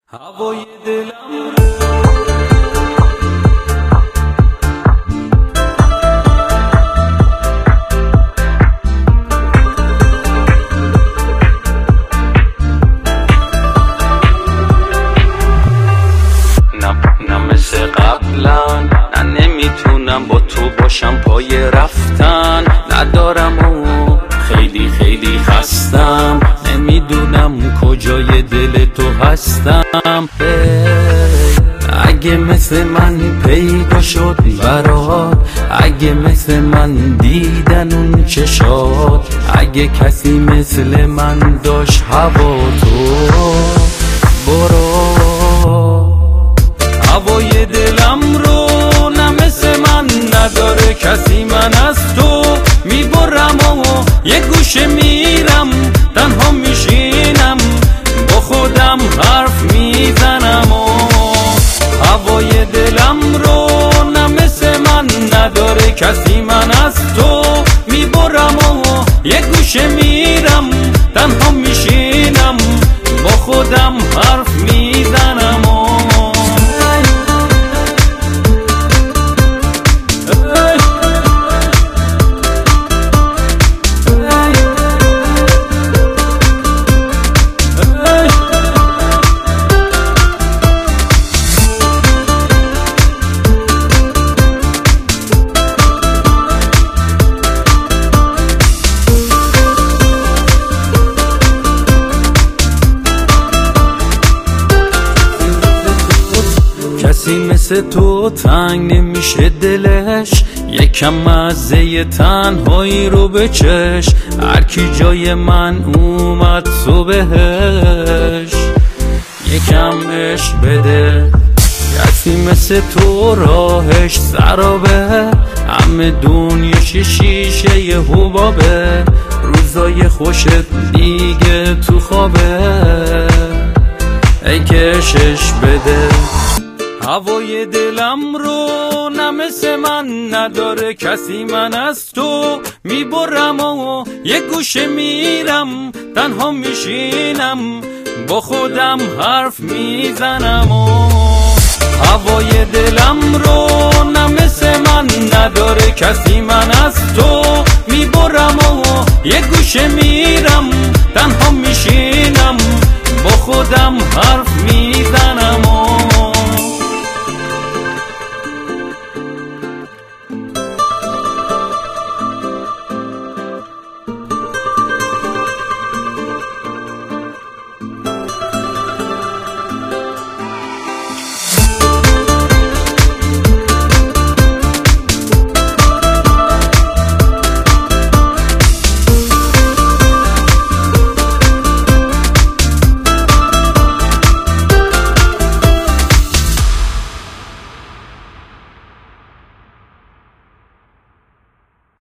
هوای دلم نه مثل قبلا، نه نمیتونم با تو باشم پای رفتن ندارم و خیلی خیلی خستم، نمیدونم کجای دل تو هستم. اگه مثل من پیدا شد برات، اگه مثل من دیدن اون چشات، اگه کسی مثل من داشت هوا تو برو هوای دلم رو. نه مثل من نداره کسی، من از تو میبرم و یه گوشه میرم، تنها میشینم با خودم حرف میزنم و هوای دلم رو. نه مثل من نداره کسی، من از تو میبرم و یه گوشه میرم، تنها میشینم با خودم حرف میزنم و کسی مثل تو تنگ نمیشه دلش، یکم مزه تنهایی رو بچش، هر کی جای من اومد تو بهش یکم عشق بده. کسی مثل تو راهش سرابه، همه دنیا شیشه یه حبابه، روزای خوشت دیگه تو خوابه، ای کشش بده هوای دلم رو. نه مثل من نداره کسی، من از تو میبرم و یه گوشه میرم، تنها میشینم با خودم حرف میزنم و هوای دلم رو. نه مثل من نداره کسی، من از تو میبرم و یه گوشه میرم، تنها میشینم با خودم حرف میزنم.